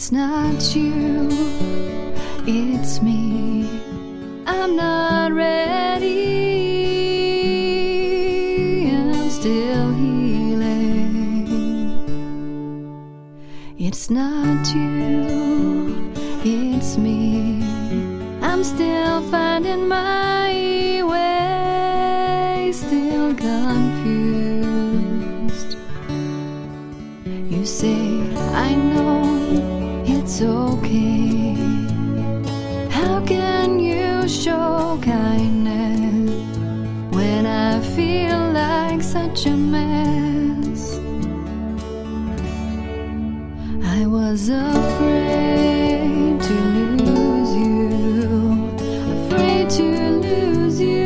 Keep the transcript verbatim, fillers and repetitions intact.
It's not you, it's me. I'm not ready, I'm still healing. It's not you, it's me. I'm still finding my way, still confused. You say, I know it's okay. How can you show kindness when I feel like such a mess? I was afraid